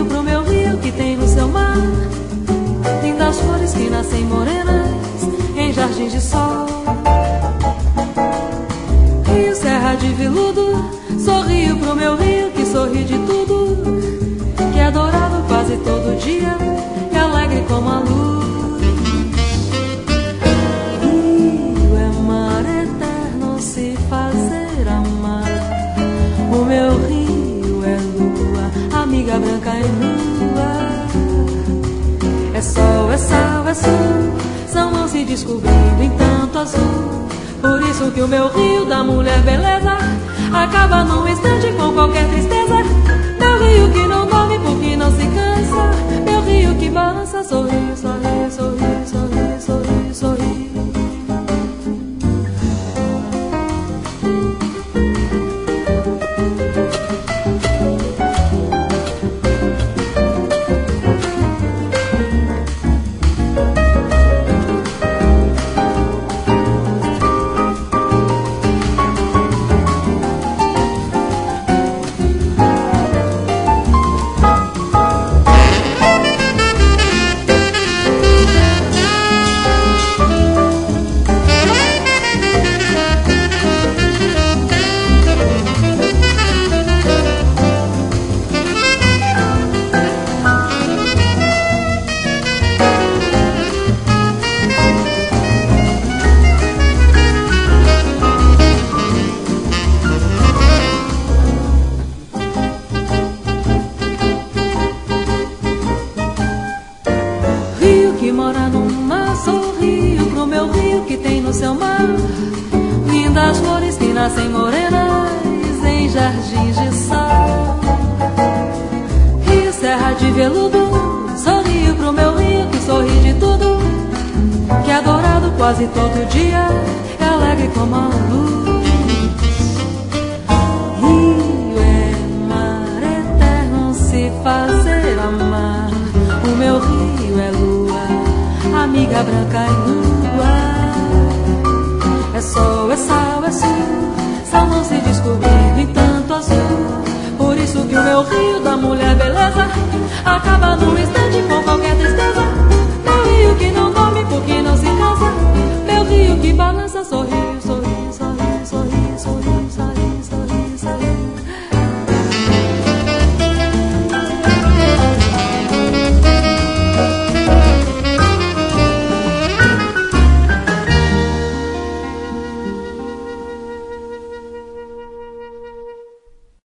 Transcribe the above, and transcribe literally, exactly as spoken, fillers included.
sorrio pro meu rio que tem no seu mar lindas flores que nascem morenas em jardins de sol. Rio, serra de veludo, sorrio pro meu rio que sorri de tudo, que é dourado quase todo dia e alegre como a luz. Rio é mar eterno se fazer amar, o meu rio é lua, amiga branca e nua. É sol, é sal, é sul, são mãos se descobrindo em tanto azul. Por isso que o meu rio da mulher beleza acaba num instante com qualquer tristeza. Meu rio que não dorme porque não se cansa, meu rio que balança, sorri, sorri, sorri, sorri, sorri, sorri. Nascem morenas em jardins de sol. Rio, serra de veludo, sorrio pro meu rio que sorri de tudo, que é dourado quase todo dia, é alegre como a luz. Rio é mar eterno se fazer amar, o meu rio é lua, amiga branca e nua. É sol, é sal, é sul, são mãos se descobrindo em tanto azul. Por isso que o meu rio da mulher beleza acaba num instante